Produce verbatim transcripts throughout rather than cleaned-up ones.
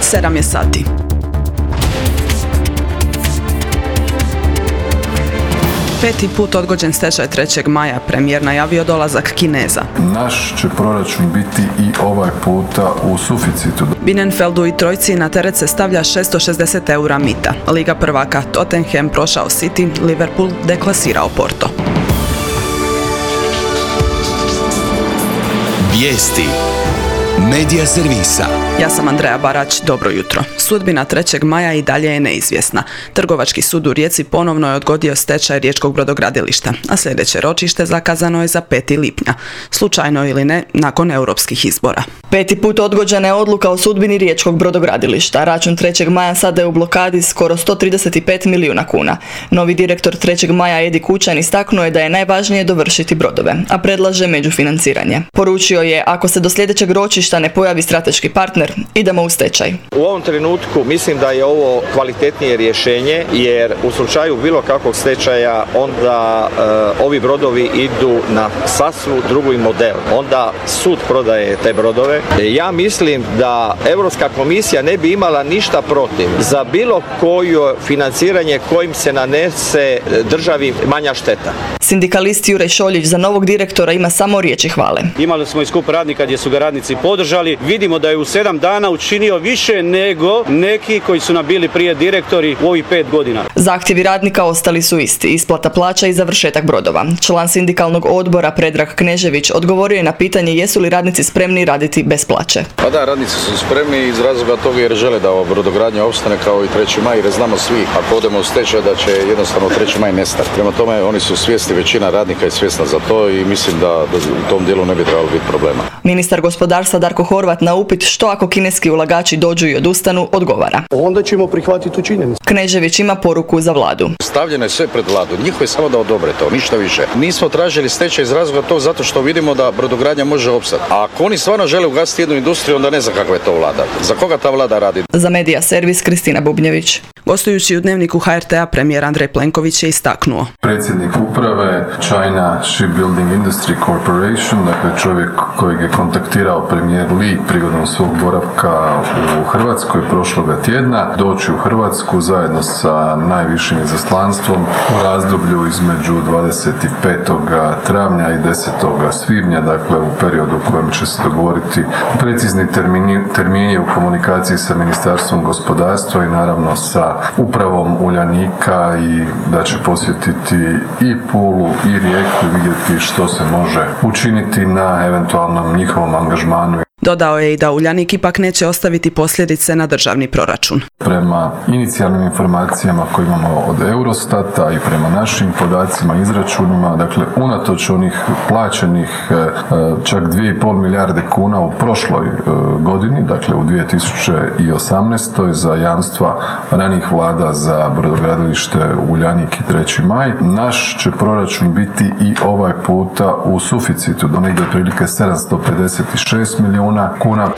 sedam je sati. Peti put odgođen stečaj trećeg maja, premijer najavio dolazak Kineza. Naš će proračun biti i ovaj puta u suficitu. Binnenfeldu i trojci na teret se stavlja šesto šezdeset eura mita. Liga prvaka Tottenham prošao City, Liverpool deklasirao Porto. Vijesti Medija servisa. Ja sam Andreja Barać, dobro jutro. Sudbina trećeg maja i dalje je neizvjesna. Trgovački sud u Rijeci ponovno je odgodio stečaj riječkog brodogradilišta, a sljedeće ročište zakazano je za peti lipnja. Slučajno ili ne, nakon europskih izbora. Peti put odgođena je odluka o sudbini riječkog brodogradilišta. Račun trećeg maja sada je u blokadi skoro sto trideset pet milijuna kuna. Novi direktor trećeg maja Edi Kučan istaknuo je da je najvažnije dovršiti brodove, a predlaže međufinanciranje. Poručio je, ako se do sljedećeg ročišta ne pojavi strateški partner, idemo u stečaj. U ovom trenutku mislim da je ovo kvalitetnije rješenje, jer u slučaju bilo kakvog stečaja onda e, ovi brodovi idu na sasvu drugi model. Onda sud prodaje te brodove. E, ja mislim da Europska komisija ne bi imala ništa protiv za bilo koje financiranje kojim se nanese državi manja šteta. Sindikalist Juraj Šoljić za novog direktora ima samo riječi hvale. Imali smo i skup radnika gdje su ga radnici podržali. Vidimo da je u sedam dana učinio više nego neki koji su nam bili prije direktori u ovih pet godina. Zahtjevi radnika ostali su isti, isplata plaća i završetak brodova. Član sindikalnog odbora Predrag Knežević odgovorio je na pitanje jesu li radnici spremni raditi bez plaće. Pa da, radnici su spremni iz razloga toga jer žele da ova brodogradnja opstane kao i treći maj, jer znamo svi ako odemo u stečaj da će jednostavno treći maj nestati. Prema tome oni su svjesni, većina radnika je svjesna za to i mislim da, da u tom dijelu ne bi trebalo biti problema. Ministar gospodarstva Darko Horvat na upit što ako kineski ulagači dođu i odustanu, odgovara. Onda ćemo prihvatiti tu činjenicu. Knežević ima poruku za vladu. Stavljeno je sve pred vladu, njihovo je samo da odobre to, ništa više. Nismo tražili stečaj iz razloga to zato što vidimo da brodogradnja može opstati. A ako oni stvarno žele ugasiti jednu industriju, onda ne znam kakva je to vlada. Za koga ta vlada radi? Za Medija servis Kristina Bubnjević. Gostujući u Dnevniku H R T-a, premijer Andrej Plenković je istaknuo. Predsjednik uprave China Shipbuilding Industry Corporation, dakle čovjek kojeg je kontaktirao premijer Lee prigodom svog boravka u Hrvatskoj prošloga tjedna, doći u Hrvatsku zajedno sa najvišim izaslanstvom u razdoblju između dvadeset petog travnja i desetog svibnja, dakle u periodu u kojem će se dogovoriti precizni termini, termini u komunikaciji sa Ministarstvom gospodarstva i naravno sa upravom Uljanika i da će posjetiti i Pulu i Rijeku i vidjeti što se može učiniti na eventualnom njihovom angažmanu. Dodao je i da Uljanik ipak neće ostaviti posljedice na državni proračun. Prema inicijalnim informacijama koje imamo od Eurostata i prema našim podacima, izračunima, dakle unatoč onih plaćenih čak dvije i pol milijarde kuna u prošloj godini, dakle u dvije tisuće osamnaestoj za jamstva ranijih vlada za brodogradilište Uljanik i treći maj, naš će proračun biti i ovaj puta u suficitu, do negdje otprilike sedamsto pedeset šest milijuna kuna.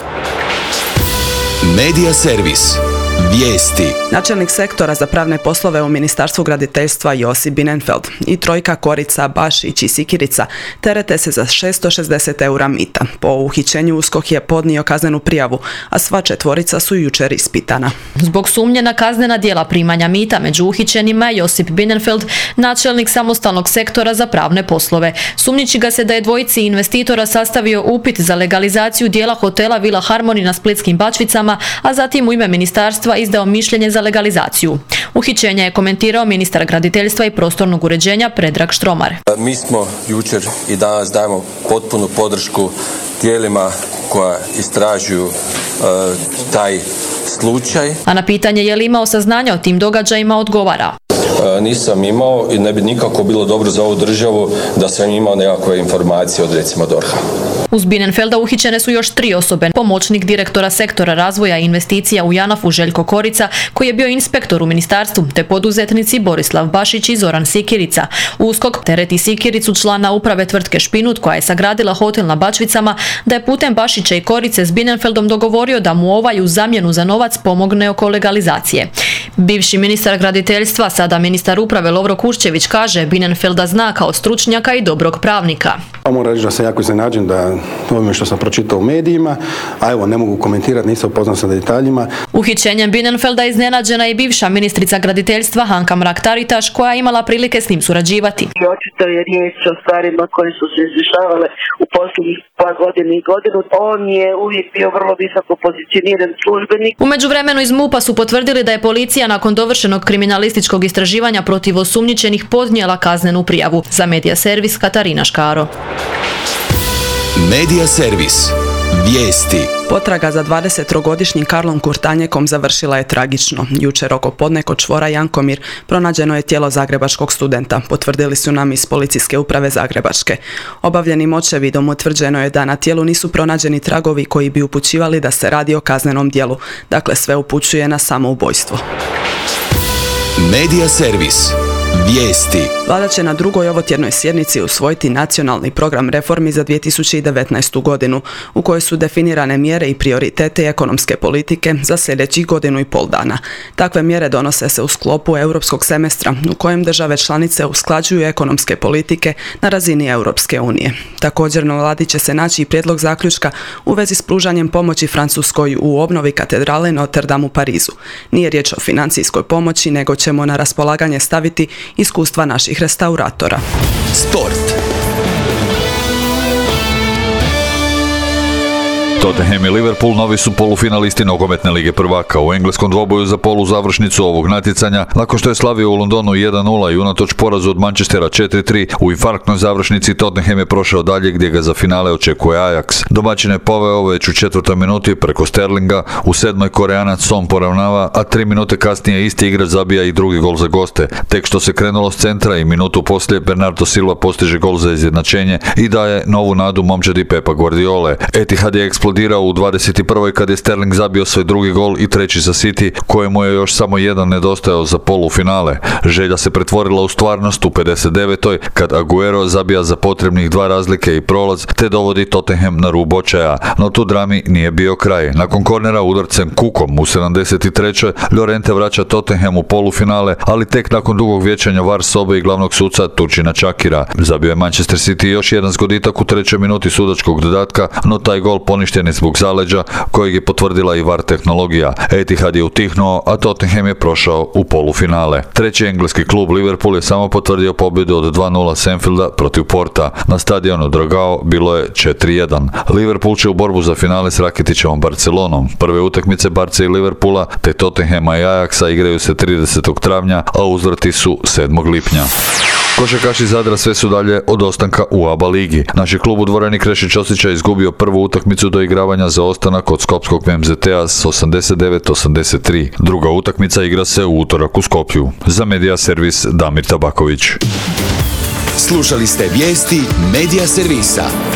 Medija servis. Vijesti. Načelnik sektora za pravne poslove u Ministarstvu graditeljstva Josip Binnenfeld i trojka Korica, Bašić i Sikirica terete se za šesto šezdeset eura mita. Po uhićenju USKOK je podnio kaznenu prijavu, a sva četvorica su jučer ispitana. Zbog sumnje na kaznena djela primanja mita među uhićenima Josip Binnenfeld, načelnik samostalnog sektora za pravne poslove. Sumnjiči ga se da je dvojici investitora sastavio upit za legalizaciju dijela hotela Vila Harmony na Splitskim Bačvicama, a zatim u ime ministarstva izdao mišljenje za legalizaciju. Uhićenje je komentirao ministar graditeljstva i prostornog uređenja Predrag Štromar. Mi smo jučer i danas dajemo potpunu podršku tijelima koja istražuju uh, taj slučaj. A na pitanje je li imao saznanja o tim događajima odgovara. Uh, nisam imao i ne bi nikako bilo dobro za ovu državu da sam imao nekakve informacije od recimo D O R H-a. Uz Binnenfelda uhićene su još tri osobe. Pomoćnik direktora sektora razvoja i investicija u JANAF-u Željko Korica, koji je bio inspektor u ministarstvu, te poduzetnici Borislav Bašić i Zoran Sikirica. USKOK tereti Sikiricu, člana uprave tvrtke Špinut, koja je sagradila hotel na Bačvicama, da je putem Bašića i Korice s Binnenfeldom dogovorio da mu ovaj u zamjenu za novac pomogne oko legalizacije. Bivši ministar graditeljstva, sada ministar uprave Lovro Kuščević kaže Binnenfelda zna kao stručnjaka i dobrog pravnika. Moram reći da sam jako iznenađen da ovime što sam pročitao u medijima, a evo ne mogu komentirati, nisam upoznat sa detaljima. Uhićenjem Bienenfelda iznenađena je bivša ministrica graditeljstva Anka Mrak-Taritaš koja je imala prilike s njim surađivati. I očito je riječ o stvarima koje su se izvršavale u posljednjih pa godina i godinu. On je uvijek bio vrlo visoko pozicioniran službenik. U međuvremenu iz MUP-a su potvrdili da je policija nakon dovršenog kriminalističkog istraživanja protiv osumnjičenih podnijela kaznenu prijavu. Za Medija servis Katarina Škaro. Medija servis. Vijesti. Potraga za dvadesettrogodišnjim Karlom Kurtanjekom završila je tragično. Jučer oko podne kod čvora Jankomir pronađeno je tijelo zagrebačkog studenta, potvrdili su nam iz Policijske uprave Zagrebačke. Obavljenim očevidom utvrđeno je da na tijelu nisu pronađeni tragovi koji bi upućivali da se radi o kaznenom djelu. Dakle, sve upućuje na samoubojstvo. Medija servis. Vijesti. Vlada će na drugoj ovotjednoj sjednici usvojiti nacionalni program reformi za dvije tisuće devetnaestu godinu, u kojoj su definirane mjere i prioritete ekonomske politike za sljedećih godinu i pol dana. Takve mjere donose se u sklopu europskog semestra, u kojem države članice usklađuju ekonomske politike na razini Europske unije. Također na vladi će se naći i prijedlog zaključka u vezi s pružanjem pomoći Francuskoj u obnovi katedrale Notre Dame u Parizu. Nije riječ o financijskoj pomoći, nego ćemo na raspolaganje staviti iskustva naših restauratora. Sport. Tottenham i Liverpool novi su polufinalisti nogometne lige prvaka. U engleskom dvoboju za poluzavršnicu ovog natjecanja, nakon što je slavio u Londonu jedan nula i unatoč porazu od Manchestera četiri tri, u infarktnoj završnici Tottenham je prošao dalje gdje ga za finale očekuje Ajax. Domaćin je poveo već u četvrtoj minuti preko Sterlinga, u sedmoj Koreanac Son poravnava, a tri minute kasnije isti igrač zabija i drugi gol za goste. Tek što se krenulo s centra i minutu poslije Bernardo Silva postiže gol za izjednačenje i daje novu nadu momčadi Pepa Guardiole. Etihad je eksplodirao u dvadeset prvoj kad je Sterling zabio svoj drugi gol i treći za City, kojemu je još samo jedan nedostajao za polufinale. Želja se pretvorila u stvarnost u pedeset devetoj kad Aguero zabija za potrebnih dva razlike i prolaz, te dovodi Tottenham na rub očaja. No tu drami nije bio kraj. Nakon kornera udarcem kukom u sedamdeset trećoj Llorente vraća Tottenham u polufinale, ali tek nakon dugog vječanja var sobe i glavnog suca Turčina Čakira. Zabio je Manchester City još jedan zgoditak u trećoj minuti sudačkog dodatka, no taj gol poništen je zbog zaleđa kojeg je potvrdila i var tehnologija. Etihad je utihnuo, a Tottenham je prošao u polufinale. Treći engleski klub Liverpool je samo potvrdio pobjedu od dva nula s Anfielda protiv Porta. Na stadionu Dragao bilo je četiri jedan. Liverpool će u borbu za finale s Rakitićevom Barcelonom. Prve utakmice Barce i Liverpoola te Tottenhama i Ajaxa igraju se tridesetog travnja, a uzvrati su sedmog lipnja. Košarkaši Zadra sve su dalje od ostanka u A B A ligi. Naš je klub u dvorani Kreše Ćosića izgubio prvu utakmicu do igravanja za ostanak od skopskog M Z T-a s osamdeset devet osamdeset tri. Druga utakmica igra se u utorak u Skopju. Za Medija servis Damir Tabaković. Slušali ste vijesti Medija servisa.